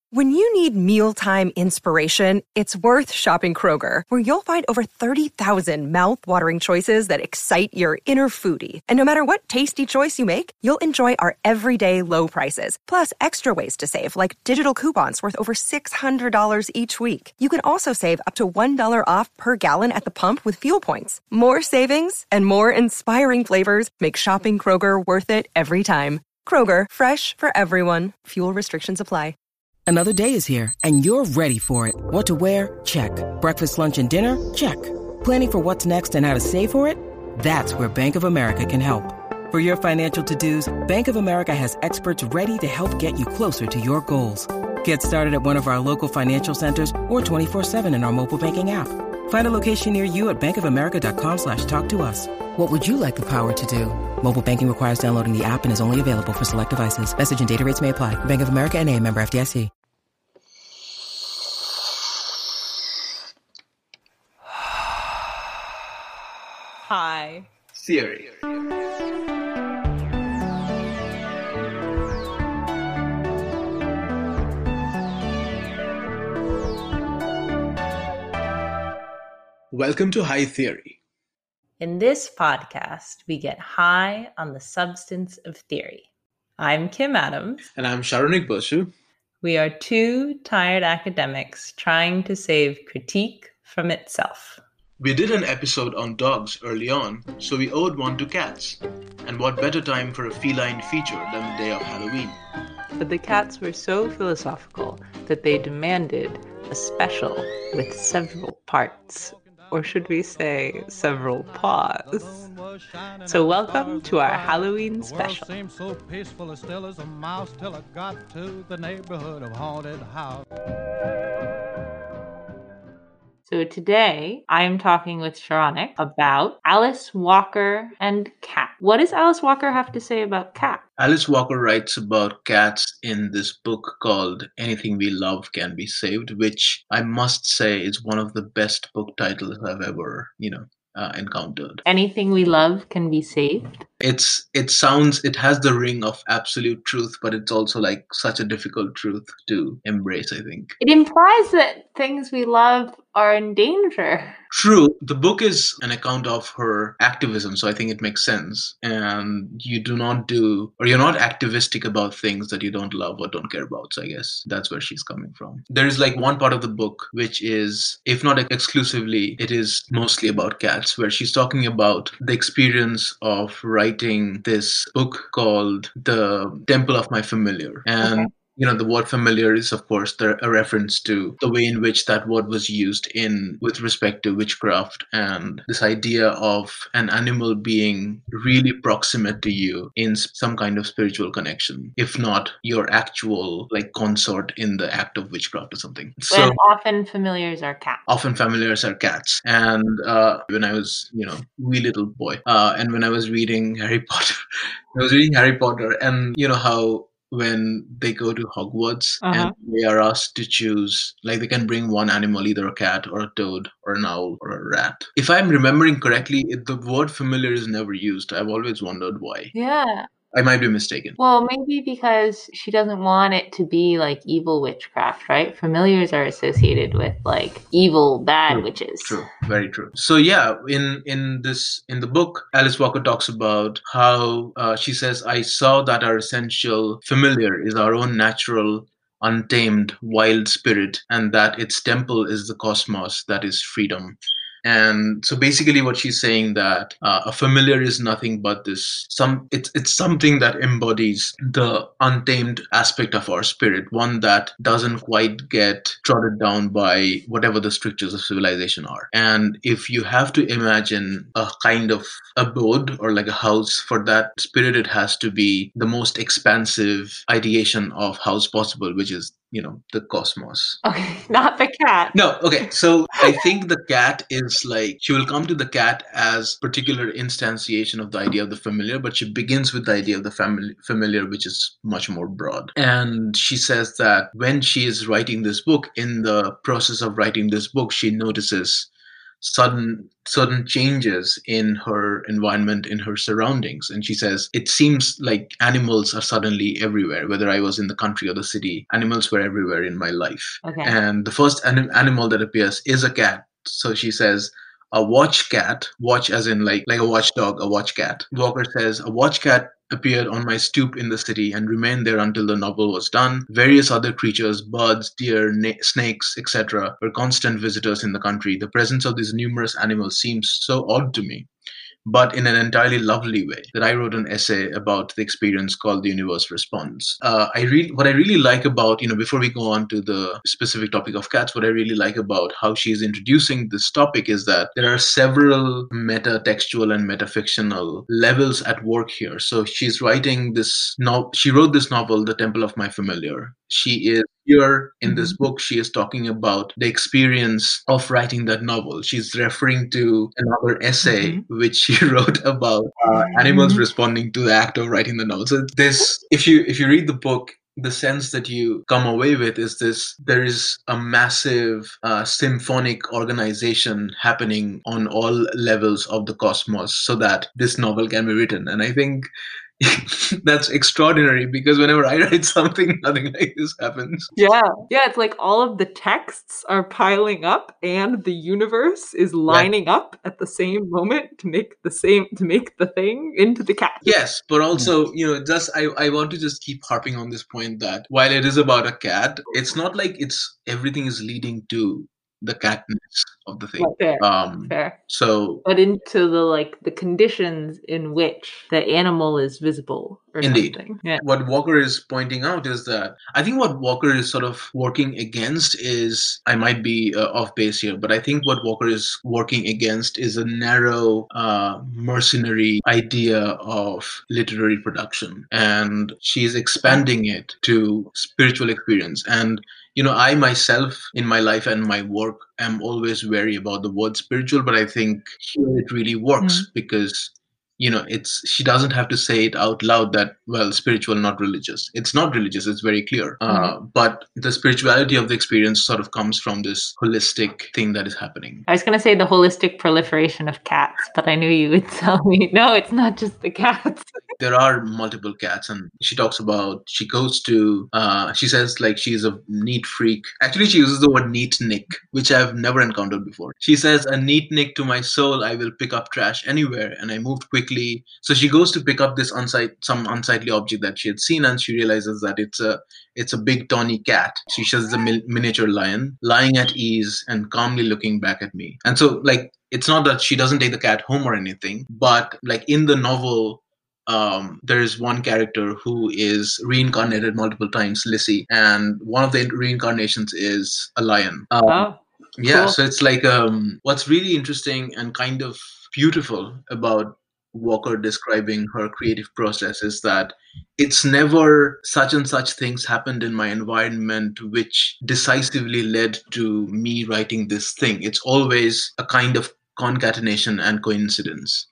When you need mealtime inspiration, it's worth shopping Kroger, where you'll find over 30,000 mouth-watering choices that excite your inner foodie. And no matter what tasty choice you make, you'll enjoy our everyday low prices, plus extra ways to save, like digital coupons worth over $600 each week. You can also save up to $1 off per gallon at the pump with fuel points. More savings and more inspiring flavors make shopping Kroger worth it every time. Kroger, fresh for everyone. Fuel restrictions apply. Another day is here, and you're ready for it. What to wear? Check. Breakfast, lunch, and dinner? Check. Planning for what's next and how to save for it? That's where Bank of America can help. For your financial to-dos, Bank of America has experts ready to help get you closer to your goals. Get started at one of our local financial centers or 24/7 in our mobile banking app. Find a location near you at bankofamerica.com/talktous. What would you like the power to do? Mobile banking requires downloading the app and is only available for select devices. Message and data rates may apply. Bank of America N.A., member FDIC. Hi. Theory. Welcome to High Theory. In this podcast, we get high on the substance of theory. I'm Kim Adams. And I'm Sharonik Basu. We are two tired academics trying to save critique from itself. We did an episode on dogs early on, so we owed one to cats. And what better time for a feline feature than the day of Halloween? But the cats were so philosophical that they demanded a special with several parts. Or should we say several paws? So welcome to our Halloween special. Seemed so peaceful, as still as a mouse, till I got to the neighborhood of haunted house. So today I am talking with Sharonik about Alice Walker and cat. What does Alice Walker have to say about cat? Alice Walker writes about cats in this book called Anything We Love Can Be Saved, which I must say is one of the best book titles I've ever, encountered. Anything we love can be saved. It has the ring of absolute truth, but it's also like such a difficult truth to embrace, I think. It implies that things we love are in danger. True. The book is an account of her activism, so I think it makes sense. And you're not activistic about things that you don't love or don't care about. So I guess that's where she's coming from. There is like one part of the book, which is, if not exclusively, it is mostly about cats, where she's talking about the experience of writing this book called The Temple of My Familiar. And the word familiar is, of course, a reference to the way in which that word was used with respect to witchcraft and this idea of an animal being really proximate to you in some kind of spiritual connection, if not your actual consort in the act of witchcraft or something. And often familiars are cats. Often familiars are cats. And when I was, wee little boy, and when I was reading Harry Potter, and how when they go to Hogwarts and they are asked to choose, they can bring one animal, either a cat or a toad or an owl or a rat. If I'm remembering correctly, the word familiar is never used. I've always wondered why. Yeah. I might be mistaken. Well, maybe because she doesn't want it to be like evil witchcraft, right? Familiars are associated with evil, bad witches. True, very true. So yeah, in the book, Alice Walker talks about how she says, "I saw that our essential familiar is our own natural, untamed, wild spirit, and that its temple is the cosmos, that is freedom." And so basically what she's saying that a familiar is nothing but it's something that embodies the untamed aspect of our spirit, one that doesn't quite get trodden down by whatever the strictures of civilization are. And if you have to imagine a kind of abode or a house for that spirit, it has to be the most expansive ideation of house possible, which is the cosmos. Okay, not the cat. No, okay. So I think the cat is she will come to the cat as particular instantiation of the idea of the familiar, but she begins with the idea of the familiar, which is much more broad. And she says that when she is writing this book, in the process of writing this book, she notices sudden changes in her environment, in her surroundings. And she says, it seems like animals are suddenly everywhere. Whether I was in the country or the city, animals were everywhere in my life. Okay. And the first animal that appears is a cat. So she says, a watch cat, watch as in like a watchdog, a watch cat. Walker says, a watch cat appeared on my stoop in the city and remained there until the novel was done. Various other creatures, birds, deer, snakes, etc., were constant visitors in the country. The presence of these numerous animals seems so odd to me, but in an entirely lovely way, that I wrote an essay about the experience called The Universe Responds. What I really like about, before we go on to the specific topic of cats, what I really like about how she's introducing this topic is that there are several meta-textual and metafictional levels at work here. So she's writing this she wrote this novel, The Temple of My Familiar. She is here in this book, she is talking about the experience of writing that novel. She's referring to another essay which she wrote about animals responding to the act of writing the novel. So this, if you read the book, the sense that you come away with is this: there is a massive symphonic organization happening on all levels of the cosmos so that this novel can be written. And I think that's extraordinary, because whenever I write something, nothing like this happens. Yeah, it's like all of the texts are piling up and the universe is lining up at the same moment to make the thing into the cat. Yes, but also, I want to just keep harping on this point that while it is about a cat, it's not like everything is leading to the catness of the thing. Fair. So, but into the conditions in which the animal is visible. Or indeed. Something. Yeah. What Walker is pointing out is that I think what Walker is sort of working against is, I might be off base here, but I think what Walker is working against is a narrow, mercenary idea of literary production. And she's expanding it to spiritual experience. And I myself in my life and my work am always wary about the word spiritual, but I think here it really works because she doesn't have to say it out loud that, well, spiritual, not religious. It's not religious, it's very clear. But the spirituality of the experience sort of comes from this holistic thing that is happening. I was going to say the holistic proliferation of cats, but I knew you would tell me, no, it's not just the cats. There are multiple cats, and she talks about, she says she's a neat freak. Actually, she uses the word neat nick, which I've never encountered before. She says, a neat nick to my soul, I will pick up trash anywhere, and I moved quickly. So she goes to pick up this some unsightly object that she had seen, and she realizes that it's a big tawny cat. She says, the miniature lion, lying at ease and calmly looking back at me. And so it's not that she doesn't take the cat home or anything, but in the novel, there is one character who is reincarnated multiple times, Lissy, and one of the reincarnations is a lion. Yeah, cool. So it's what's really interesting and kind of beautiful about Walker describing her creative process is that it's never such and such things happened in my environment which decisively led to me writing this thing. It's always a kind of concatenation and coincidence.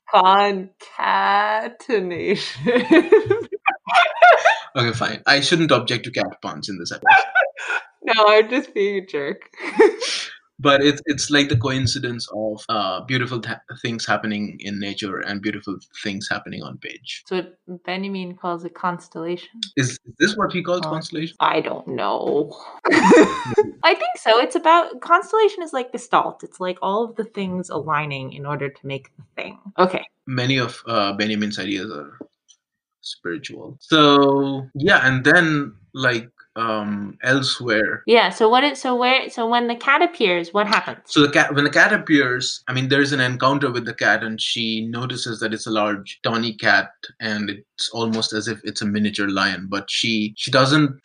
Concatenation. Okay, fine. I shouldn't object to cat puns in this episode. No, I'm just being a jerk. But it's like the coincidence of beautiful things happening in nature and beautiful things happening on page. So what Benjamin calls a constellation. Is this what he calls constellation? I don't know. I think so. It's about, constellation is like gestalt. It's like all of the things aligning in order to make the thing. Okay. Many of Benjamin's ideas are spiritual. So yeah, and then elsewhere. Yeah. So when the cat appears, what happens? So when the cat appears, there's an encounter with the cat, and she notices that it's a large tawny cat, and it's almost as if it's a miniature lion. But she doesn't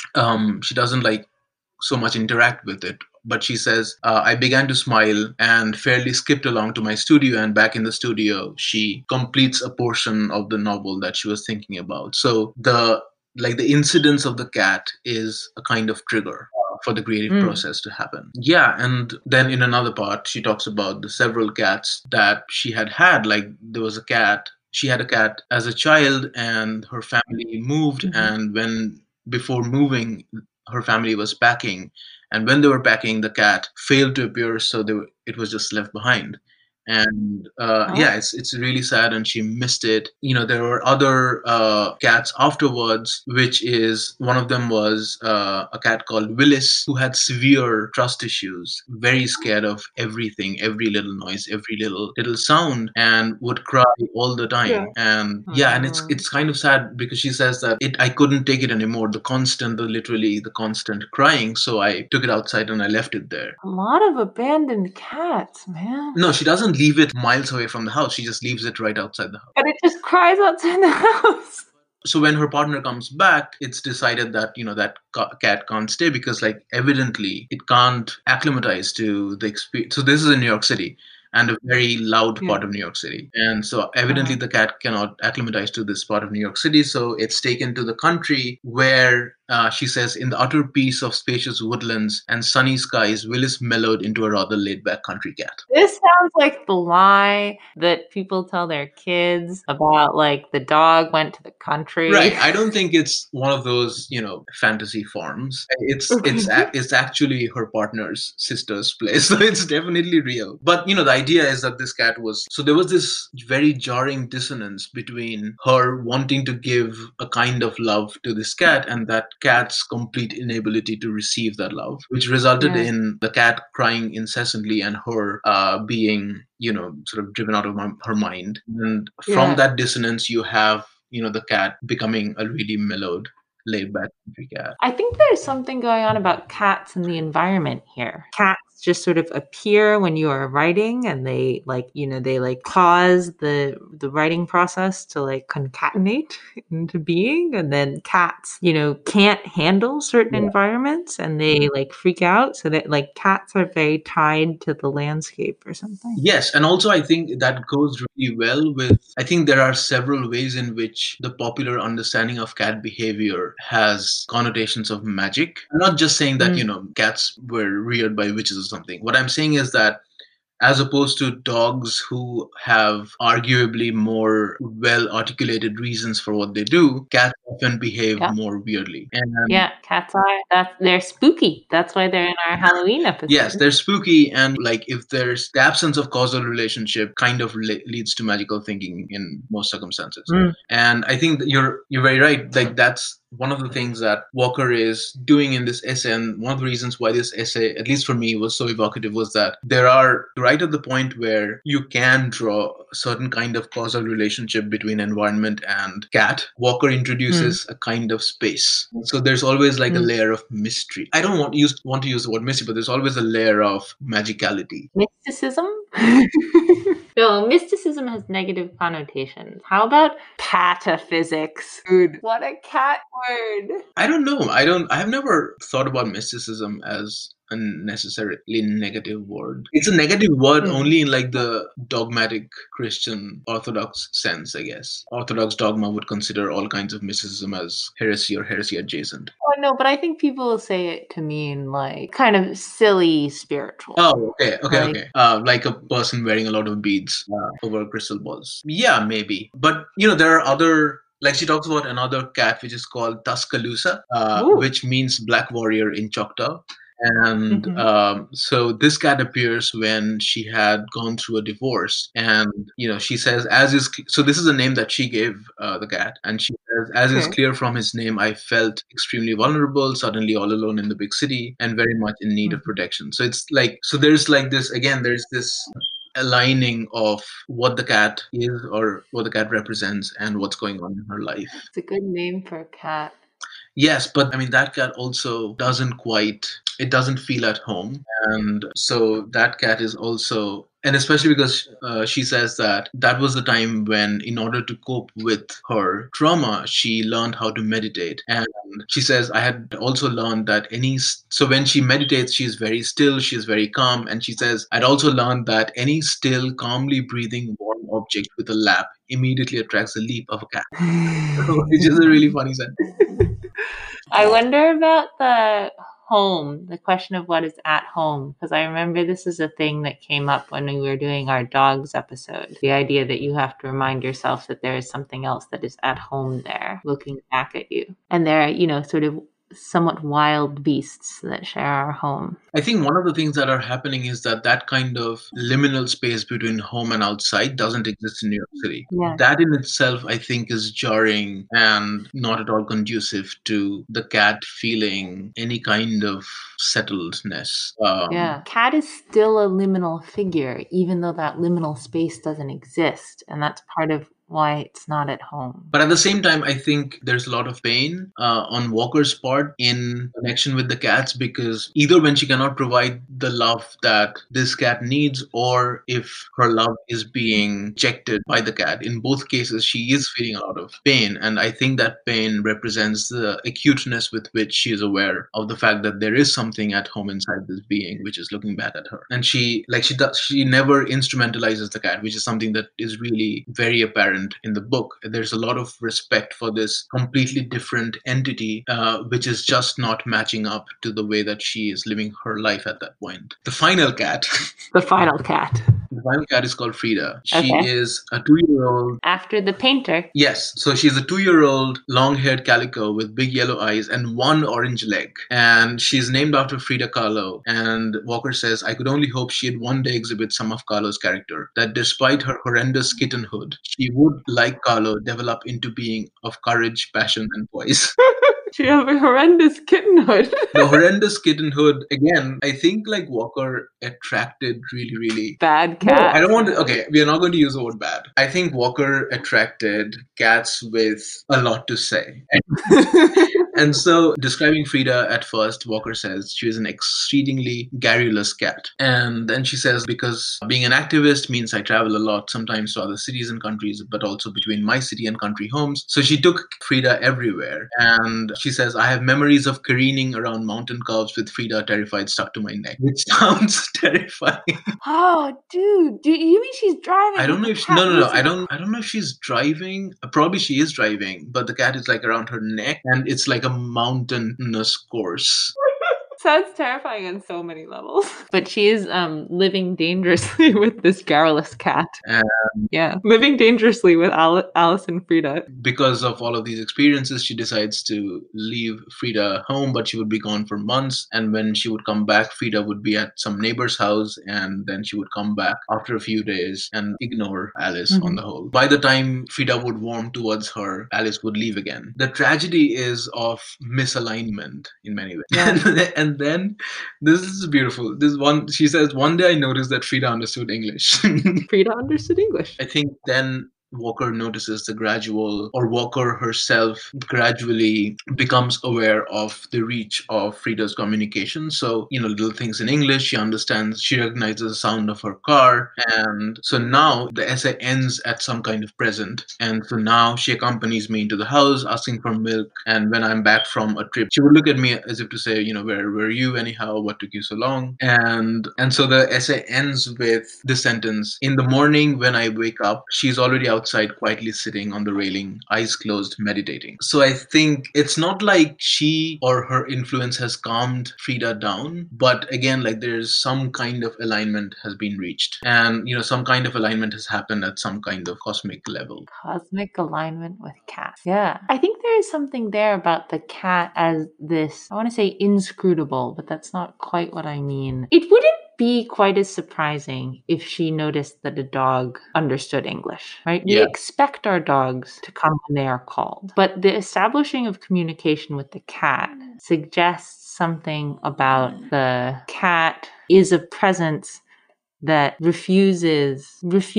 so much interact with it. But she says, I began to smile and fairly skipped along to my studio, and back in the studio, she completes a portion of the novel that she was thinking about. So the incidence of the cat is a kind of trigger for the creative process to happen. Yeah, and then in another part, she talks about the several cats that she had. There was a cat, she had a cat as a child, and her family moved, and before moving, her family was packing, and when they were packing, the cat failed to appear, so it was just left behind. And yeah, it's really sad, and she missed it. There were other cats afterwards, which is one of them was a cat called Willis, who had severe trust issues, very scared of everything, every little noise, every little sound, and would cry all the time. Yeah. And yeah, and it's kind of sad because she says that I couldn't take it anymore, literally the constant crying, so I took it outside and I left it there. A lot of abandoned cats, man. No, she doesn't leave it miles away from the house. She just leaves it right outside the house. But it just cries outside the house. So when her partner comes back, it's decided that, that cat can't stay because, like, evidently it can't acclimatize to the experience. So this is in New York City, and a very loud part of New York City. And so evidently the cat cannot acclimatize to this part of New York City. So it's taken to the country where she says, in the utter peace of spacious woodlands and sunny skies, Willis mellowed into a rather laid-back country cat. This sounds like the lie that people tell their kids about, like, the dog went to the country. Right. I don't think it's one of those, fantasy forms. It's actually her partner's sister's place. So it's definitely real. But, the idea is that this cat was... So there was this very jarring dissonance between her wanting to give a kind of love to this cat and that cat's complete inability to receive that love, which resulted in the cat crying incessantly and her being, sort of driven out of her mind. And from that dissonance, you have, the cat becoming a really mellowed, laid-back country cat. I think there's something going on about cats and the environment here. Cats just sort of appear when you are writing, and they cause the writing process to like concatenate into being. And then cats, can't handle certain environments and they like freak out. So that like cats are very tied to the landscape or something. Yes. And also I think that goes really well with, I think there are several ways in which the popular understanding of cat behavior has connotations of magic. I'm not just saying that, cats were reared by witches or something. What I'm saying is that as opposed to dogs who have arguably more well-articulated reasons for what they do, cats often behave more weirdly. And cats they're spooky. That's why they're in our Halloween episode. Yes, they're spooky, and like if there's the absence of causal relationship kind of leads to magical thinking in most circumstances. And I think that you're very right. Like that's one of the things that Walker is doing in this essay, and one of the reasons why this essay, at least for me, was so evocative was that there are, right at the point where you can draw a certain kind of causal relationship between environment and cat, Walker introduces a kind of space. So there's always like a layer of mystery. I don't want to use the word mystery, but there's always a layer of magicality. Mysticism? No, mysticism has negative connotations. How about pataphysics? Dude, what a cat word. I don't know. I've never thought about mysticism as a necessarily negative word. It's a negative word only in like the dogmatic Christian Orthodox sense, I guess. Orthodox dogma would consider all kinds of mysticism as heresy or heresy adjacent. Oh, no, but I think people will say it to mean like kind of silly spiritual. Oh, okay. Like a person wearing a lot of beads over crystal balls. Yeah, maybe. But, there are other... Like she talks about another cat which is called Tuscaloosa, which means black warrior in Choctaw. And so this cat appears when she had gone through a divorce. And, she says, so this is a name that she gave the cat. And she says, as is clear from his name, I felt extremely vulnerable, suddenly all alone in the big city and very much in need of protection. So it's like, so there's like this, again, there's this aligning of what the cat is or what the cat represents and what's going on in her life. It's a good name for a cat. Yes, but I mean, that cat also doesn't feel at home. And so that cat is also, and especially because she says that was the time when, in order to cope with her trauma, she learned how to meditate. And she says, I had also learned that so when she meditates, she's very still, she's very calm. And she says, I'd also learned that any still, calmly breathing, warm object with a lap immediately attracts the leap of a cat. Which is a really funny sentence. I wonder about the home, the question of what is at home, because I remember this is a thing that came up when we were doing our dogs episode. The idea that you have to remind yourself that there is something else that is at home there, looking back at you. And there, sort of somewhat wild beasts that share our home. I think one of the things that are happening is that kind of liminal space between home and outside doesn't exist in New York City. Yeah. That in itself, I think, is jarring and not at all conducive to the cat feeling any kind of settledness. Cat is still a liminal figure, even though that liminal space doesn't exist. And that's part of why it's not at home. But at the same time, I think there's a lot of pain on Walker's part in connection with the cats, because either when she cannot provide the love that this cat needs, or if her love is being rejected by the cat, in both cases, she is feeling a lot of pain. And I think that pain represents the acuteness with which she is aware of the fact that there is something at home inside this being which is looking back at her. And she never instrumentalizes the cat, which is something that is really very apparent in the book. There's a lot of respect for this completely different entity, which is just not matching up to the way that she is living her life at that point. The final cat. The final cat. The final cat is called Frida. She Okay. is a 2-year-old. After the painter. Yes, so she's a 2-year-old long-haired calico with big yellow eyes and one orange leg. And she's named after Frida Kahlo. And Walker says, I could only hope she'd one day exhibit some of Kahlo's character, that despite her horrendous kittenhood, she would, like Kahlo, develop into being of courage, passion, and poise. She have a horrendous kittenhood. The horrendous kittenhood, again, I think like Walker attracted really Bad No, cat. I don't want to. Okay, we are not going to use the word bad. I think Walker attracted cats with a lot to say. And so, describing Frida at first, Walker says she is an exceedingly garrulous cat. And then she says, because being an activist means I travel a lot, sometimes to other cities and countries, but also between my city and country homes. So she took Frida everywhere. And she says, I have memories of careening around mountain curves with Frida terrified stuck to my neck, which sounds terrifying. Oh, dude. Do you mean she's driving? I don't know if The cat no. was- I don't know if she's driving. Probably she is driving, but the cat is like around her neck, and it's like a mountainous course. Sounds terrifying on so many levels. But she is living dangerously with this garrulous cat. Yeah, living dangerously with Alice and Frida. Because of all of these experiences, she decides to leave Frida home, but she would be gone for months. And when she would come back, Frida would be at some neighbor's house, and then she would come back after a few days and ignore Alice on the whole. By the time Frida would warm towards her, Alice would leave again. The tragedy is of misalignment in many ways. Yeah. And then this is beautiful. She says, one day I noticed that Frida understood English. Frida understood English. I think then Walker notices Walker herself gradually becomes aware of the reach of Frida's communication. So, little things in English, she understands, she recognizes the sound of her car. And so now the essay ends at some kind of present. And so now she accompanies me into the house, asking for milk. And when I'm back from a trip, she would look at me as if to say, where were you anyhow? What took you so long? And so the essay ends with this sentence: in the morning when I wake up, she's already outside quietly sitting on the railing, eyes closed, meditating. So I think it's not like she or her influence has calmed Frida down, but again, like there's some kind of alignment has been reached, and some kind of alignment has happened at some kind of cosmic level. Cosmic alignment with cats. Yeah. I think there is something there about the cat as this, I want to say inscrutable, but that's not quite what I mean. It wouldn't be quite as surprising if she noticed that a dog understood English, right? We Yeah. expect our dogs to come when they are called. But the establishing of communication with the cat suggests something about the cat is a presence that refuses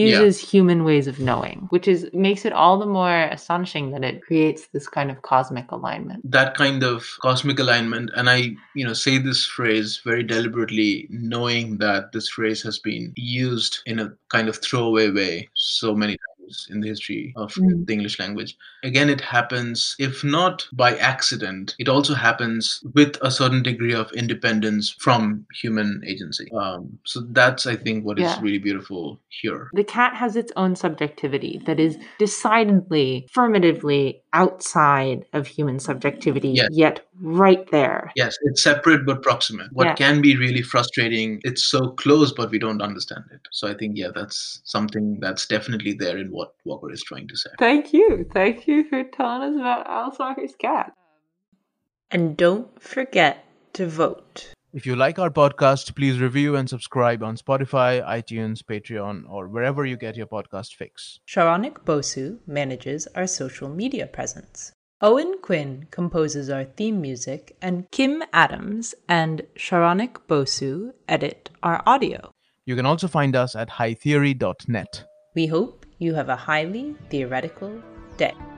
human ways of knowing, which makes it all the more astonishing that it creates this kind of cosmic alignment. That kind of cosmic alignment, and I say this phrase very deliberately, knowing that this phrase has been used in a kind of throwaway way so many times in the history of the English language. Again, it happens, if not by accident, it also happens with a certain degree of independence from human agency. So that's, I think, what is really beautiful here. The cat has its own subjectivity that is decidedly, affirmatively outside of human subjectivity, yet right there. Yes, it's separate but proximate. What can be really frustrating, it's so close, but we don't understand it. So I think, that's something that's definitely there in what Walker is trying to say. Thank you. Thank you for telling us about Alice Walker's cat. And don't forget to vote. If you like our podcast, please review and subscribe on Spotify, iTunes, Patreon, or wherever you get your podcast fix. Sharonik Bosu manages our social media presence. Owen Quinn composes our theme music, and Kim Adams and Sharonik Bosu edit our audio. You can also find us at hightheory.net. We hope you have a highly theoretical day.